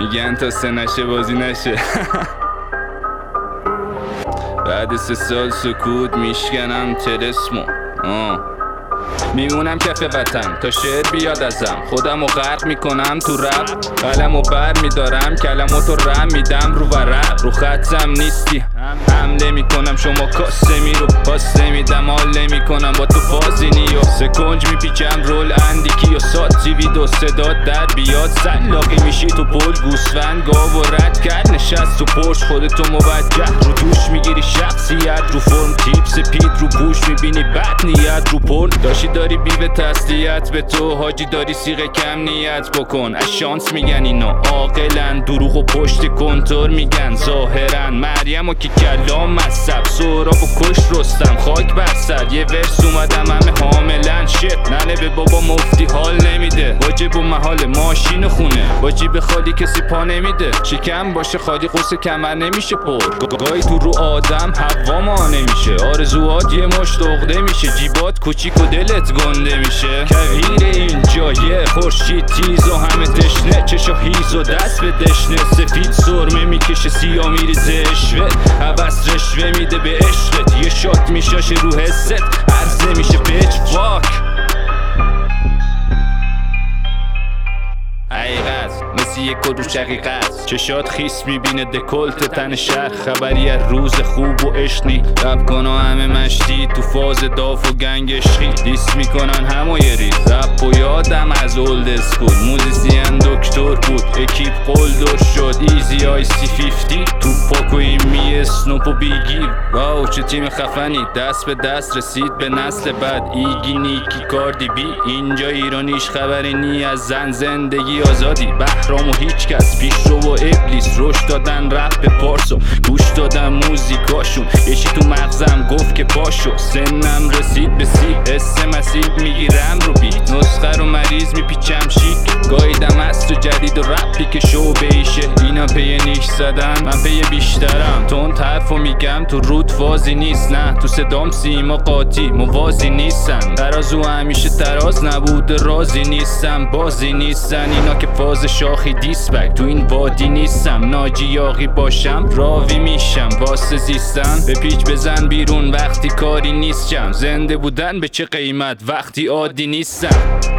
میگن تا 3 نشه بازی نشه. بعد 3 سال سکوت میشکنم تلسمو. میمونم کف وطن تا شعر بیاد ازم، خودمو غرق میکنم تو رپ، قلمو بر میدارم کلماتو رم میدم رو ورق، رو خطم نیستی حمله میکنم شما کاسه میرو پاسه میدم، حال نمیکنم با تو فازینی و سکنج میپیچم رول اندیکی و سات ویدو صدا در بیاد سلاقی میشی تو پل گوسفند گاو و رد کرد نشست تو پرش خودتو موجه رو دوش میگیری شخصیت رو فرم تیپ سپید رو پوش میبینی بد نیت رو پل داشی داری بیوه تسلیت به تو حاجی داری سیغه کم نیت بکن از شانس میگن اینا عاقلن دروغ و پشت کنتور میگن ظاهرن مریم و که کلام مصب سهراب و کش رستم خاک بر سر یه ورس اومدم همه حاملن شت ننه به بابا مفتی حال نمیده واجب و محال ماشین و خونه با جیب خالی کسی پا نمیده شکم باشه خالی قصه کمر نمیشه پر گاهی تو رو آدم هوا ما نمیشه آرزوات یه مشت عقده میشه جیبات کوچیک و دلت گنده میشه کویر اینجا یه خورشید تیز و همه تشنه چشا هیز و دست به دشنه سفید سرمه میکشه سیاه میریزه اشوه عبست رشوه میده به عشقت یه شات میشاشه رو حست عرضه میشه پیچ فاک حقیقت مثل یک کدو شقیقت چشات خیس میبینه دکلت تن شهر خبری از روز خوب و عشقی رب کن و همه مشتی تو فاز داف و گنگ عشقی دیس میکنن همو یه ریز رب و یادم از اولد اسکول موزیسین دکتر بود اکیپ قلدر شد ایزی آی سی 50 تو پاکوی می اسنوپ و بیگیر واو چه تیم خفنی دست به دست رسید به نسل بعد ایگی نیکی کاردی بی اینجا ایرانیش خبری نی از زن زندگی آزادی بهرام و هیچ کس پیش رو و ابلیس روش دادن رپ به پارسو گوش دادن موزیکاشون یشی تو مغزم گفت که پاشو سنم رسید به سی حس مسیب میگیرم رو بیت نسخه رو مریض میپیچم شیک گایدم از تو جدید و رپی که شو بیشه اینا پی نیش زدن من پی بیشترم تون حرفو میگم تو رود فازی نیست نه تو صدام سیما قاطی موازی نیستن ترازو همیشه تراز نبود رازی نیستم بازی نیستن اینا که فاز شاخی دیسبک تو این وادی نیستم ناجی یاقی باشم راوی میشم واسه زیستن به پیچ بزن بیرون وقتی کاری نیستم زنده بودن به چه قیمت وقتی عادی نیستم